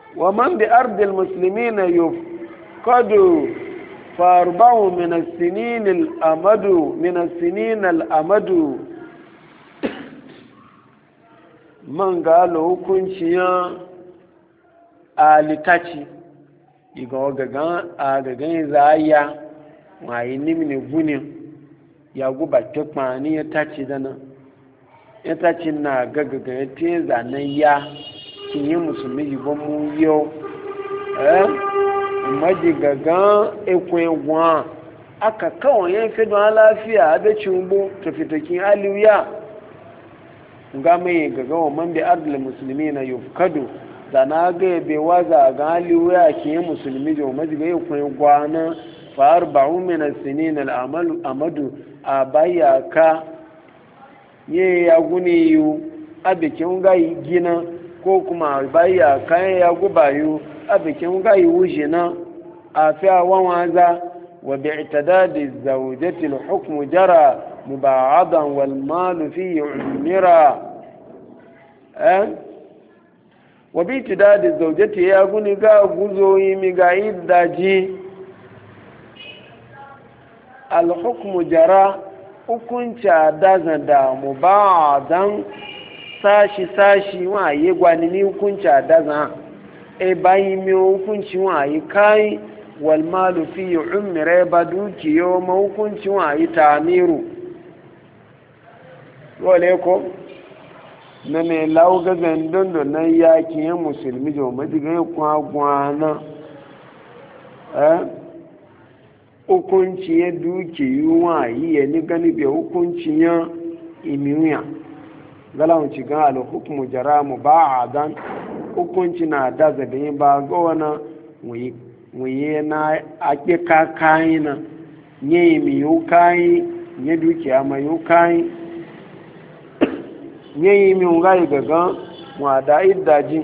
wa man bi ardil muslimina yufqadu fa arba'u min as-sinin al-amadu man galo hukunciya alitaci iga gagan zaya wayi nimini gunin ya guba tukmani ya taci dana ya taci na gagaga ya te zanen ya kinye musulmi yibon mu yau maji gagan ekwen gwa aka kawai yan fi don lafiya abecin ugbo tafitakin aliyu ga mai gaga wa man bi ardil musulmi na yufkadu da na ga be waza ga aliyu ya kinye musulmi jo maji ga ekwen gwa na fa arba'u min as-sinin al-amadu abaya ka ye ya guni yu abikin ga gina ko kuma baya kan ya gubayu abikin ga wuje na afiya wawaza wa bi'tidadi zawjati al-hukm jara muba'adan wal mal fi umira wa bi'tidadi zawjati ya guni ga guzoyi mi ga iddaji al-hukm jara hukunca dazan da muba'adan sashi wa yi gwani ni hukunca dazan bayi mi hukunci wa yi kai wal malu fi umre ba dukiyo ma hukunci wa yi tamiru wale ko na me lawo gagan dondo na yaki yan musulmi jo majiga kwa gwana hukunci ya dukiyo wa yi ya ni gani be hukunci ya imiya galawun ci ga al-hukmu jaramu ba'adan hukunci na da zabe ba ga wana wuye na ake kakayi na nye mi yukayi nye dukiya ma yukayi nye mi ungayi gaga wa da iddaji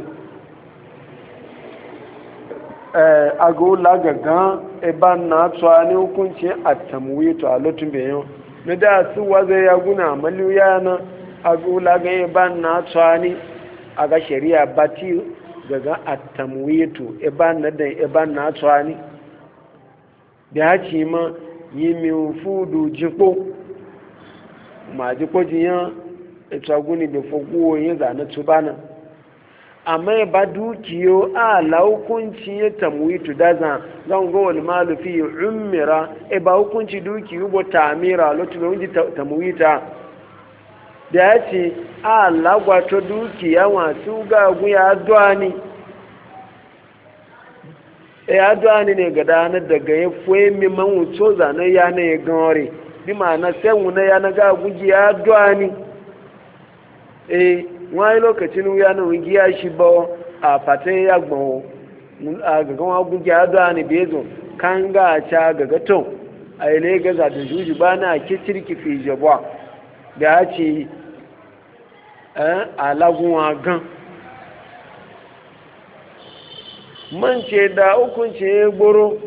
agola gaga ban na tsani hukunci at-tamwitu a lotun bayan na da su waze ya guna maliya na agula ga ban na tsani aga shari'a bati daga at-tamwitu iban na tsani da haci ma yi mi fudu jiko ma jiko jiyan itaguni da foguwo yin zane tubana amma ba dukiyo a laukunci ya tamwitu dazan zan ga wal malu fi umira ba hukunci dukiyo bo tamira lotu be wunji tamwita da ya ce a lagwato dukiya masu gagu ya addu'ani ne ga danar daga ya fuwe miman wuto zane ya na ya ganore bi ma na senwu na ya na gagu ya addu'ani wani lokacin ya na wugi ya shi ba a fatan ya gbawo a gagan wagu ya addu'ani bezo kan ga a ca gagaton a ile gaza da juji ba na kicirki fi jabwa da ya ce alagunwa gan man ce da hukunce ya gboro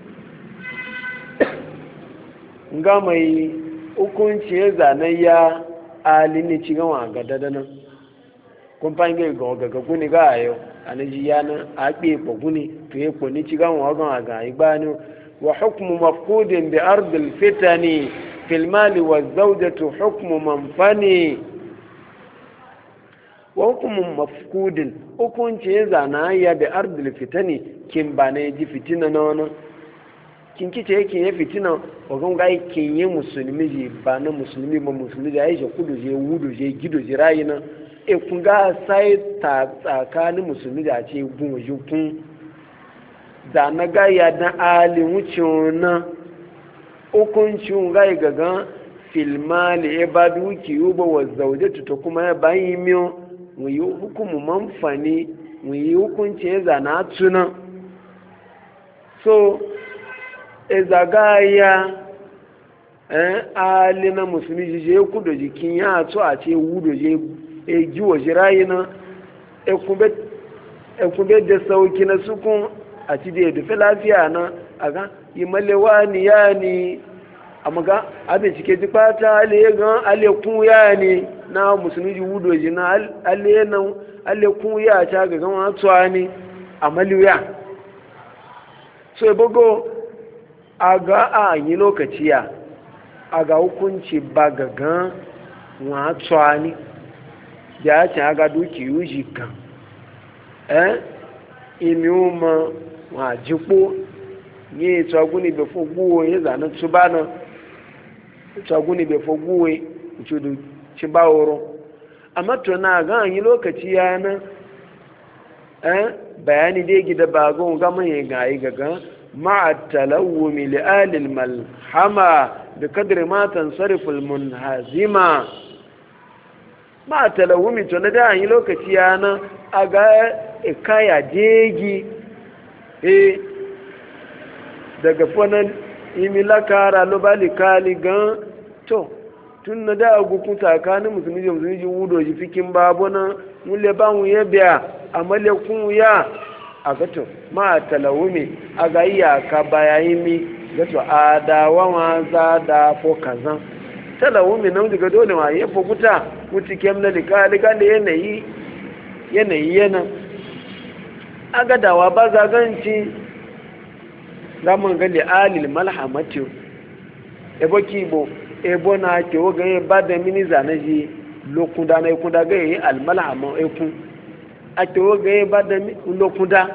ga mai hukunce ya zane ya alini ci gama ga dadanan kun fahimta ga gagagu ne ga a yau a na ji yana a ɓe ɓagu ne to ya kone ci gama wagon a ga igbani wa hukumu mafkudin bi ardil fitani filmali wa zaujatu hukumu manfani wa hukumun mafkudin hukunci ya zana ya da ardil fitani kin ba na ji fitina na wani kin kice yake ya fitina wagon ga kin yi musulmi ji ba na musulmi ba musulmi da ya kudu je wudu je gido je rayi na kun ga sai ta tsakanin musulmi da ce gun waje kun da na ga ya dan alin wuce na hukuncin ga gagan filmali ya ba duki yuba wa zaujatu ta kuma ya bayi miyo mu yi hukumu manfani mu yi hukunci ya zana tuna so ezagaya ali na musulmi je kudo jikin ya so a ce wudo je ji waje rayi na ekube da sauki na sukun a ci da ya dufe lafiya na a ga yi malewa ni ya ni amma ga abin cike ji fata alekun ya ne na musulmi ji wudo ji na alekun ya ta ga gama tuwa ne amaliya so ebogo aga a yi lokaci ya aga hukunci ba gagan wa tsani da ya ce aga duki yuji kan imi uma wa jikpo ye tsaguni be foguwo ye zanen tsubana tsaguni be foguwo chudu chibaworo amma to na ga yi lokaci ya na bayani dai gida bagon ga mai ga yi gaga ma'a talawumi li alil malhama bi kadri ma tansarifu al munhazima ma'a talawumi to na da yi lokaci ya na aga kaya degi daga fonan imila kara lobali kali gan to tun na da agukun tsakanin musulmi da musulmi ji wudo ji fikin babu na mule ba mu ya biya a malekun ya a gato ma talawumi a ga iya ka bayayi mi gato a da wawa za da fo kazan talawumi nan daga dole ma ya fokuta wuti kem na likali kan da yanayi yana a ga dawa ba zaganci zaman ga li'alil malhamati ebo kibo ebo na ke o ga ba da mini zane ji lokunda na ikunda ga yi al malhama ekun a ke o ga ba da lokunda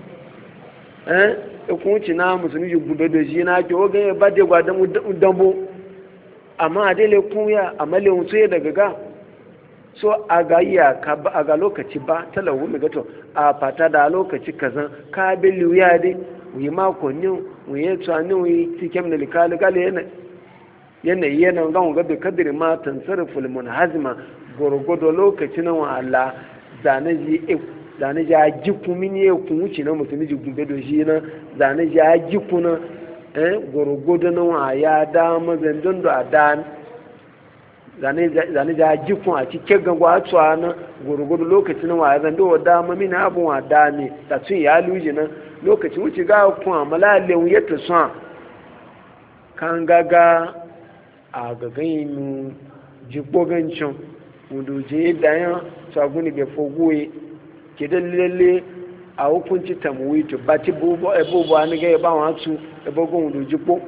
ekun ci na musulmi ji gube da ji na ke o ga ba da gwa da dambo amma dai le kun ya amale un sai daga ga so a ga iya ka a ga lokaci ba talawu mi gato a fata da lokaci kazan ka bilu ya dai wuyi mako ne wuyi tsani wuyi cikin da likali gali yanayi yana gan ga bai kadiri ma tansariful munhazima gwargwado lokaci na wala zane ji a jiku mini ya kun wuce na mutum ji gumbe da shi na zane ji a jiku na gwargwado na wa ya dama zandon da a dan zane ji a jiku a cikin gangwa a tsawa na gwargwado lokaci na wa ya zando wa dama mini abin wa dame da sun ya luji na lokacin wuce ga kuma malalin ya tusa kan gaga a gagayin jikbogancin wuduje dayan saguni bai fogoye ke lalle a hukunci tamwito ba ti bubu a ni ga ba wasu ebogon wuduje kpo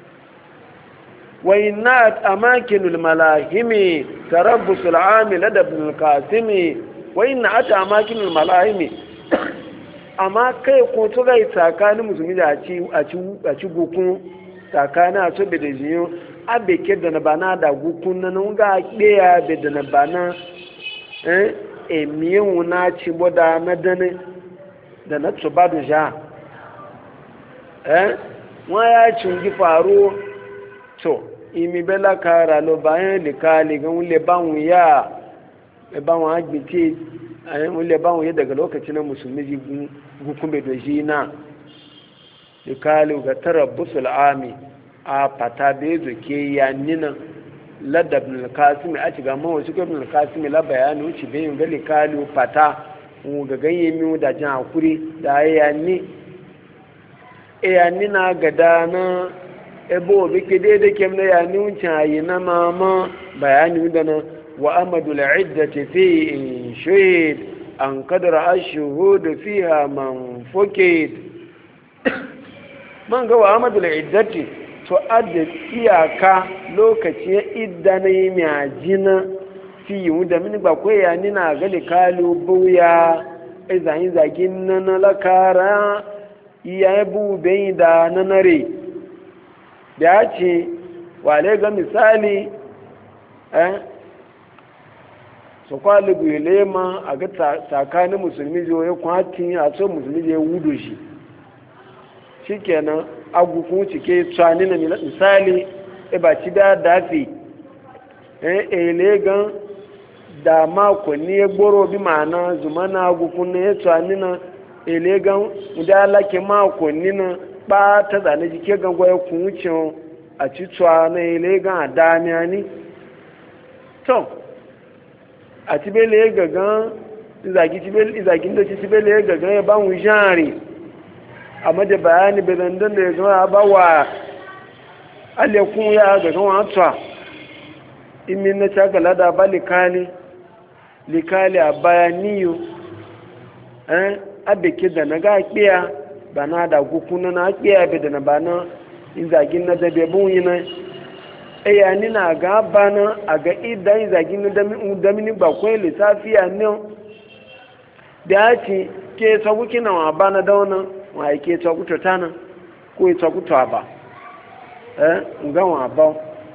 وإنات أماكن الملاهم تربص العام لدى ابن القاسم وإنات أماكن الملاهم amma kai ko to ga tsakanin musulmi da a ci gukun tsakanin a sobe da jiyo abe ke da na bana da gukun na nun ga ɗaya be da na bana emiye wuna ci boda na dane da na tuba da ja wa ya cingi faro to imi bela kara lo bayan likali gan wule ban ya ban wa agbiti ayin wule ban ya daga lokacin na musulmi ji gukun bai doji na likali ga tarabbusul ami a fata bai zoke ya nina ladab ibn al-qasim a ci ga mawa shi ibn al-qasim la bayani wuce bai yin ga likali fata ga ganye mi da jan hakuri da ya ni ya nina ga dana ebo bi ke daidai kem na ya ni wucin ayi na mama bayani da na wa amadu al'iddati fi shahid an kadara ashuhud fiha man fukid man ga wa amadu al'iddati to adda iyaka lokaci ya idda na yi majina fi yi da mini ba ko ya ni na gali kalu buya izayin zagin na na lakara iya bu bai da na nare da ya ce wale ga misali su kwali gwele ma a ga tsakanin musulmi zai ya kwati a so musulmi zai wudo shi shi kenan agukun cike tsani na misali ba ci da dafi elegan da makonni ya gboro bi ma'ana zumana agukun na ya tsani na elegan da alake makonni na ba ta zane jike gangwa ya kuncin a cituwa na elegan a damiya ni to a tibele ya gagan izagin da ci tibele ya gagan ya ban wujari a maje bayani bedandan da ya gama ba wa alekun ya gagan wata imin na cagala da ba likali a bayaniyo abeke da na ga kiya ba na da gukuna na kiya be da na ba na izagin na da be bun yi na ya ni na ga ba na a ga idan izagin na da mini ba kwai lissafiya ne da ya ci ke tsaguki na wa ba na dauna wa ke tsaguto ta nan ko ya tsaguto ba nga wa ba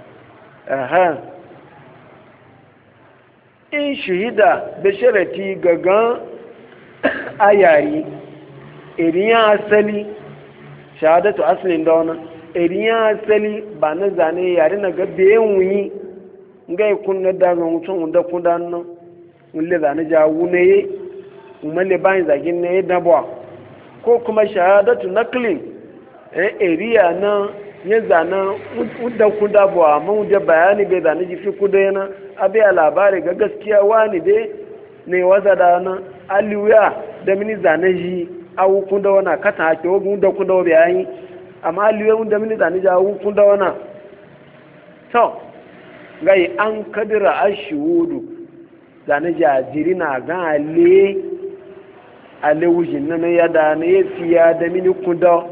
in shahida da sharati gagan ayayi iriya asali shahadatu asalin da wani iriya asali ba na zane yare na ga bayan wuyi nga yi kun na daga mutum wanda kuda nan wule zane ja wune ye umale bayan zagin na ya dabuwa ko kuma shahadatu naklin iriya na ya zana wadda kuda buwa amma wadda bayani bai zane jifi kuda yana abai a labari ga gaskiya wani dai ne waza da na aliyu da mini zane shi awu kuda wana kata ake wogun da kuda wabi yayi amma aliyu da mini zane shi awu kuda wana so gai an kadira ashuhudu zane shi a jiri na gan ale wujin na ya da na ya fiya da mini kuda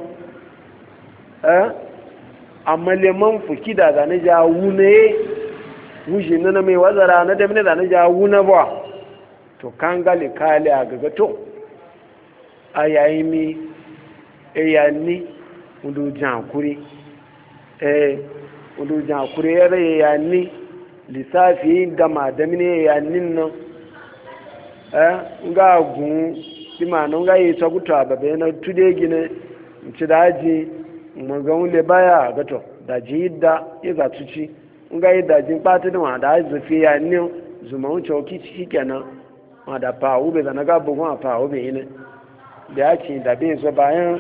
amma leman fuki da zane shi a wune wujin na mai wazara na da mini zane shi a wune ba to kan gali kali a gagato a yayi mi eyanni udu jankuri udu jankuri ya rai eyanni lissafi gama da mini eyannin nan nga gun ima na nga yi tsakuta a babai na tude gine ci daji magan le baya gato da ji da ya zatu ci nga yi dajin kpata da wa da zafi ya ne zuma wuce okici kenan ma da fawo bai zana ga bugun a fawo bai yi ne da ya ce da bai zo bayan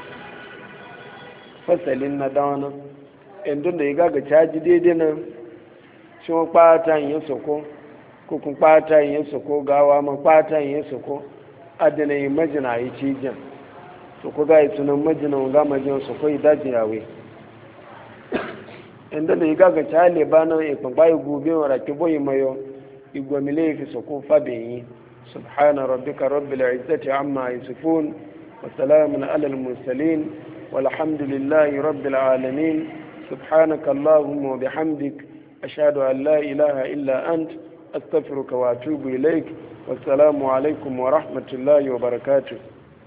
fasalin na dawana inda da ya gaga caji daidai nan shi wa kpata yin soko ko kun kpata yin soko gawa ma kpata yin soko adana yi majina yi cijin soko ga yi tunan majina ga majina soko yi dajin yawe inda da ya gaga caji ba nan ya kwankwa yi gobe wa rake boyi mayo igwamile fi soko fabeyi سبحان ربك رب العزة عما يصفون وسلام على المرسلين والحمد لله رب العالمين سبحانك اللهم وبحمدك أشهد أن لا إله إلا أنت أستغفرك وأتوب إليك والسلام عليكم ورحمة الله وبركاته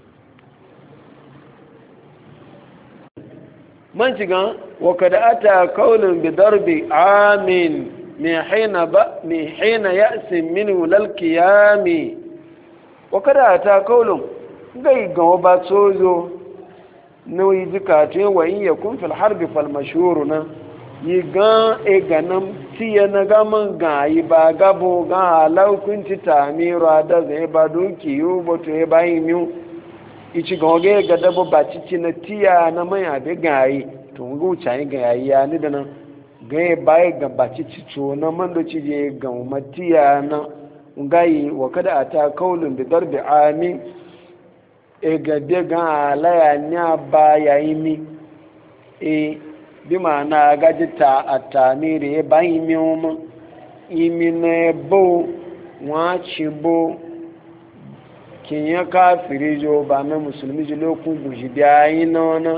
من شكا وقد أتى قول بضرب عام من حين يأس منه للقيام وكذا أتى قولهم غي غوبا سوزو نوي ذكاتين وإن يكون في الحرب فالمشهورنا يغان إغنم تينا غمان غاي باغابو غان لو كنت تاميرو هذا زيبا دوكي يوبوتو يبايميو ichi goge ga dabo ba cici na tiya na mai abe gayi to ngo chai gayi ya ni dana ga bai ga ba cici to na man do cije ga matiya na ngai wa kada ata kaulun bi darbi ami e ga de ga la ya nya ba ya imi e bi ma na ga jita atamire e ba imi um imi ne bo wa chi bo kinya kafiri jo ba na musulmi ji lokun buji da yi na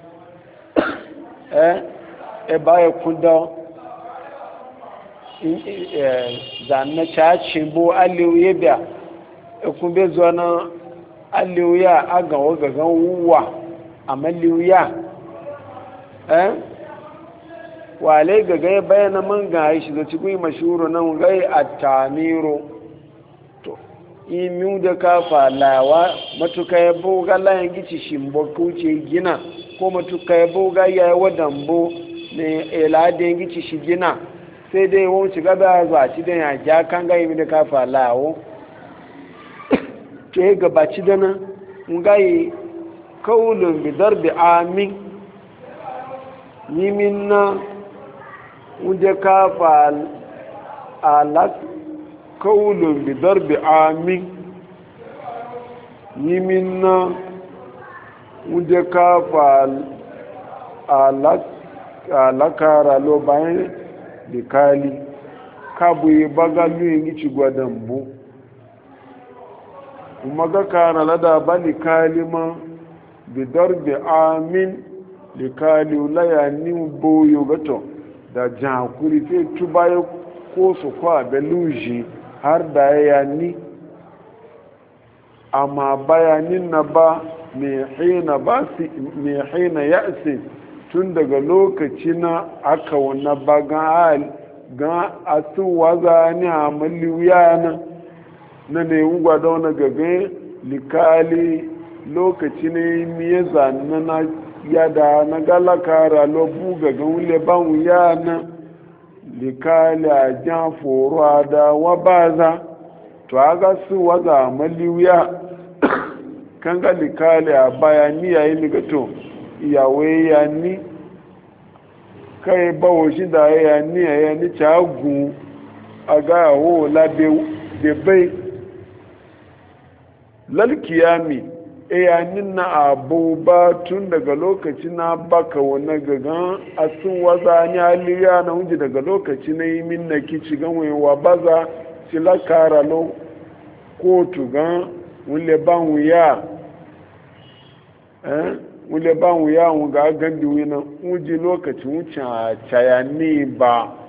e ba ya kuda zanna caci bo aliyu ya biya e kun be zuwa na aliyu ya aga wagagan wuwa a maliyu ya wale gaga ya bayana man ga shi da cikin mashuru nan gai a tamiro imi da kafa lawa matuka ya boga layan gici shimbo kuce gina ko matuka ya boga ya yi wadambo ne eladin gici shi gina sai dai wani shiga da zuwa ci da ya ja kan ga imi da kafa lawo ke gabaci da nan ngayi kaulun bi darbi amin yimin na wuje kafa alak kaulun bi darbi amin yimin na wuje kafa alakara lo bayan bikali kabu yi bagalu yin gici gwadambu umaga kana lada bali kalima bidar bi amin likali laya ni boyo gato da jakuri sai tubaye ko su kwa beluji har da ya ni amma bayanin na ba mai hina ya ise tun daga lokaci na aka wani ba ga asuwa zane a maliya na ne ugwa da wani gaga likali lokaci ne miye zane na yada na galakara lobu gaga wule ban wuya na likali a jan foro da wabaza to aga su waza maliya kan ga likali a bayani yayi ligato iyawe ya ni kai bawo shi da ya ni cagu a ga wo labe bai lalkiyami ya nina abu ba tun daga lokaci na baka wani gagan a sun waza ni aliya na wuce daga lokaci na yi min na kici ganwewa baza silakara lo kotu gan wule ban wuya wule ban wuya ga gandi wina wuji lokacin wucin a cayani ba